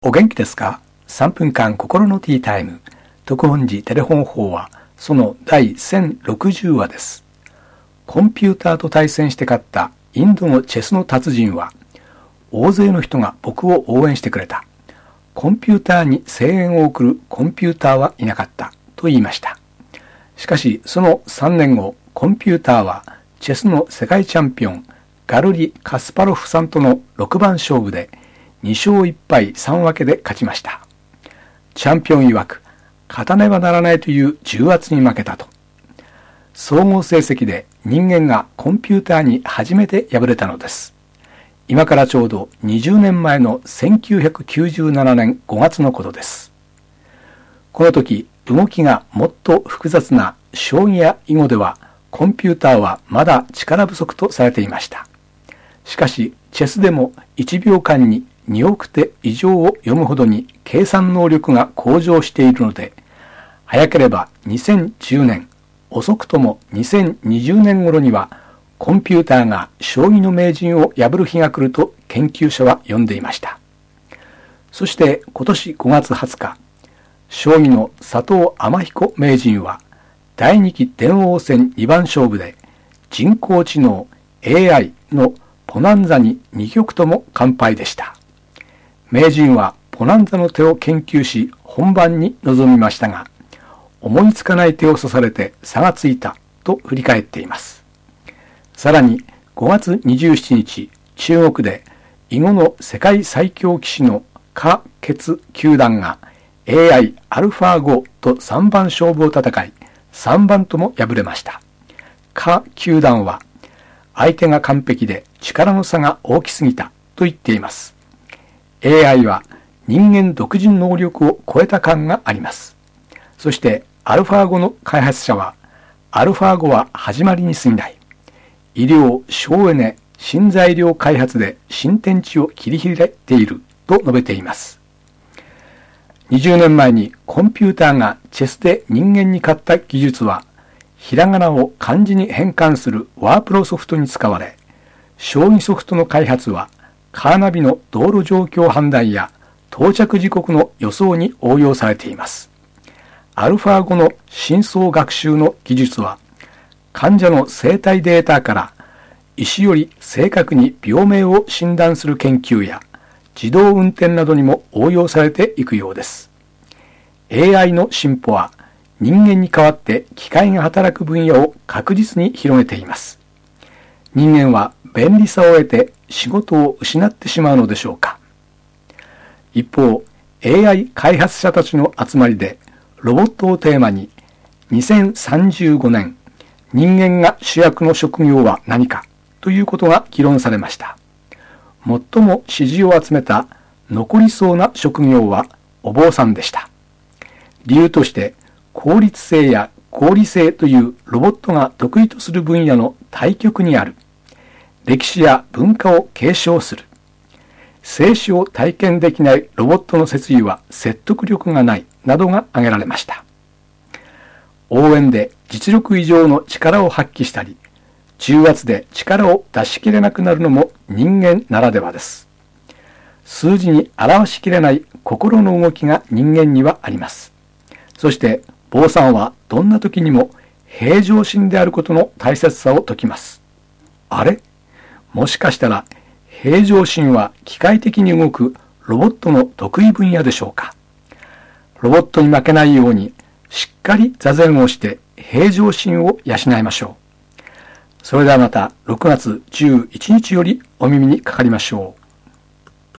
お元気ですか？ 3 分間心のティータイム。特本寺テレフォン法はその第1060話です。コンピューターと対戦して勝ったインドのチェスの達人は、大勢の人が僕を応援してくれた。コンピューターに声援を送るコンピューターはいなかったと言いました。しかしその3年後、コンピューターはチェスの世界チャンピオンガルリ・カスパロフさんとの6番勝負で2勝1敗3分けで勝ちました。チャンピオン曰く、勝たねばならないという重圧に負けたと。総合成績で人間がコンピューターに初めて敗れたのです。今からちょうど20年前の1997年5月のことです。この時、動きがもっと複雑な将棋や囲碁では、コンピューターはまだ力不足とされていました。しかし、チェスでも1秒間に2億手以上を読むほどに計算能力が向上しているので、早ければ2010年、遅くとも2020年頃にはコンピューターが将棋の名人を破る日が来ると研究者は読んでいました。そして今年5月20日、将棋の佐藤天彦名人は第2期電王戦2番勝負で人工知能 AI のポナンザに2局とも完敗でした。名人はポナンザの手を研究し本番に臨みましたが、思いつかない手を指されて差がついたと振り返っています。さらに5月27日、中国で囲碁の世界最強棋士の華傑九段が AI アルファ5と3番勝負を戦い、3番とも敗れました。華九段は相手が完璧で力の差が大きすぎたと言っています。AI は人間独自の能力を超えた感があります。そしてアルファ5の開発者は、アルファ5は始まりに過ぎない。医療、省エネ、新材料開発で新天地を切り開いていると述べています。20年前にコンピューターがチェスで人間に勝った技術は、ひらがなを漢字に変換するワープロソフトに使われ、将棋ソフトの開発はカーナビの道路状況判断や到着時刻の予想に応用されています。アルファ5の深層学習の技術は、患者の生体データから医師より正確に病名を診断する研究や自動運転などにも応用されていくようです。AI の進歩は人間に代わって機械が働く分野を確実に広げています。人間は便利さを得て仕事を失ってしまうのでしょうか。一方、AI 開発者たちの集まりでロボットをテーマに2035年人間が主役の職業は何かということが議論されました。最も支持を集めた残りそうな職業はお坊さんでした。理由として効率性や合理性というロボットが得意とする分野の対極にある。歴史や文化を継承する。生死を体験できないロボットの説意は説得力がないなどが挙げられました。応援で実力以上の力を発揮したり、重圧で力を出し切れなくなるのも人間ならではです。数字に表しきれない心の動きが人間にはあります。そして坊さんはどんな時にも平常心であることの大切さを説きます。あれ？もしかしたら平常心は機械的に動くロボットの得意分野でしょうか。ロボットに負けないようにしっかり座禅をして平常心を養いましょう。それではまた6月11日よりお耳にかかりましょう。